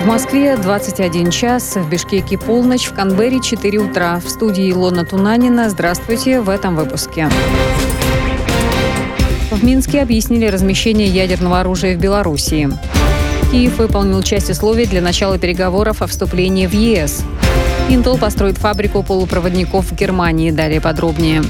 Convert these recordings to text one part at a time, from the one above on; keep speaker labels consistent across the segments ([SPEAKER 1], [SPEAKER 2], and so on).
[SPEAKER 1] В Москве 21 час, в Бишкеке полночь, в Канберре 4 утра. В студии Илона Тунанина. Здравствуйте в этом выпуске. В Минске объяснили размещение ядерного оружия в Белоруссии. Киев выполнил часть условий для начала переговоров о вступлении в ЕС. Intel построит фабрику полупроводников в Германии. Далее подробнее.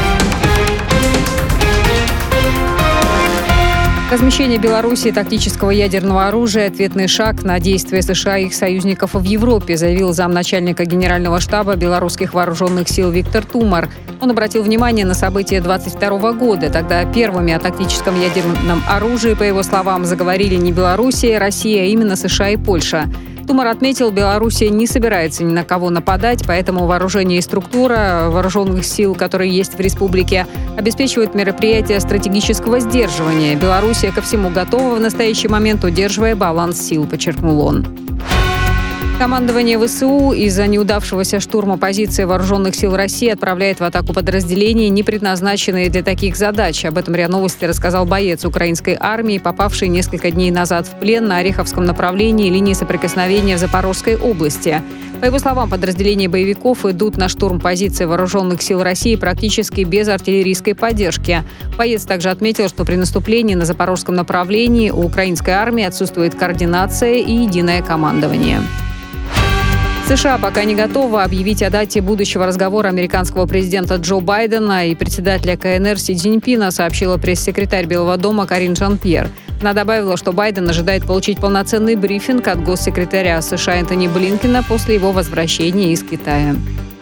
[SPEAKER 1] Размещение Белоруссии тактического ядерного оружия – ответный шаг на действия США и их союзников в Европе, заявил замначальника Генерального штаба белорусских вооруженных сил Виктор Тумар. Он обратил внимание на события 2022 года. Тогда первыми о тактическом ядерном оружии, по его словам, заговорили не Белоруссия, Россия, а именно США и Польша. Тумар отметил, Белоруссия не собирается ни на кого нападать, поэтому вооружение и структура вооруженных сил, которые есть в республике, обеспечивают мероприятия стратегического сдерживания. Белоруссия ко всему готова в настоящий момент, удерживая баланс сил, подчеркнул он. Командование ВСУ из-за неудавшегося штурма позиции вооруженных сил России отправляет в атаку подразделения, не предназначенные для таких задач. Об этом РИА Новости рассказал боец украинской армии, попавший несколько дней назад в плен на Ореховском направлении линии соприкосновения в Запорожской области. По его словам, подразделения боевиков идут на штурм позиции вооруженных сил России практически без артиллерийской поддержки. Боец также отметил, что при наступлении на запорожском направлении у украинской армии отсутствует координация и единое командование. США пока не готова объявить о дате будущего разговора американского президента Джо Байдена и председателя КНР Си Цзиньпина, сообщила пресс-секретарь Белого дома Карин Жан-Пьер. Она добавила, что Байден ожидает получить полноценный брифинг от госсекретаря США Энтони Блинкена после его возвращения из Китая.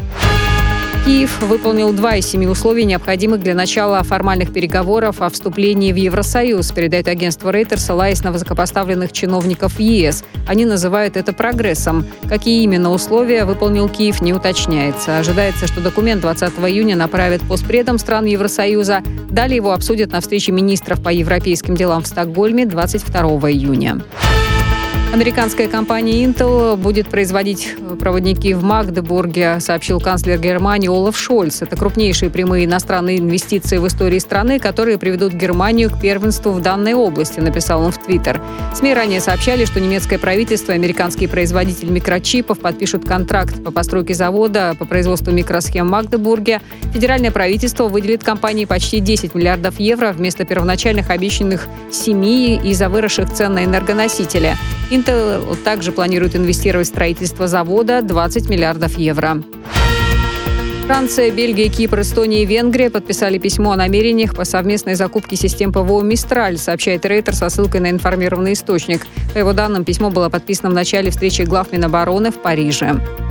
[SPEAKER 1] Киев выполнил 2 из 7 условий, необходимых для начала формальных переговоров о вступлении в Евросоюз, передает агентство Reuters, ссылаясь на высокопоставленных чиновников ЕС. Они называют это прогрессом. Какие именно условия выполнил Киев, не уточняется. Ожидается, что документ 20 июня направят постпредам стран Евросоюза. Далее его обсудят на встрече министров по европейским делам в Стокгольме 22 июня. Американская компания Intel будет производить проводники в Магдебурге, сообщил канцлер Германии Олаф Шольц. Это крупнейшие прямые иностранные инвестиции в истории страны, которые приведут Германию к первенству в данной области, написал он в Твиттер. СМИ ранее сообщали, что немецкое правительство и американский производитель микрочипов подпишут контракт по постройке завода по производству микросхем в Магдебурге. Федеральное правительство выделит компании почти 10 миллиардов евро вместо первоначальных обещанных 7 из-за выросших цен на энергоносители. Intel также планирует инвестировать в строительство завода 20 миллиардов евро. Франция, Бельгия, Кипр, Эстония и Венгрия подписали письмо о намерениях по совместной закупке систем ПВО «Мистраль», сообщает Рейтер со ссылкой на информированный источник. По его данным, письмо было подписано в начале встречи глав Минобороны в Париже.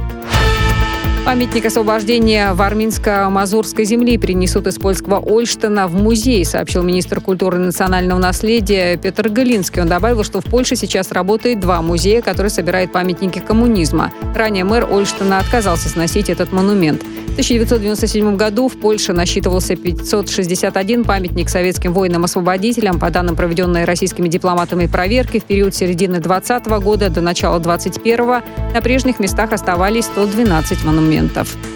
[SPEAKER 1] Памятник освобождения Варминско-Мазурской земли перенесут из польского Ольштена в музей, сообщил министр культуры и национального наследия Петр Галинский. Он добавил, что в Польше сейчас работает 2 музея, которые собирают памятники коммунизма. Ранее мэр Ольштена отказался сносить этот монумент. В 1997 году в Польше насчитывался 561 памятник советским воинам-освободителям. По данным, проведенной российскими дипломатами проверки, в период середины 2020 года до начала 2021 на прежних местах оставались 112 монументов.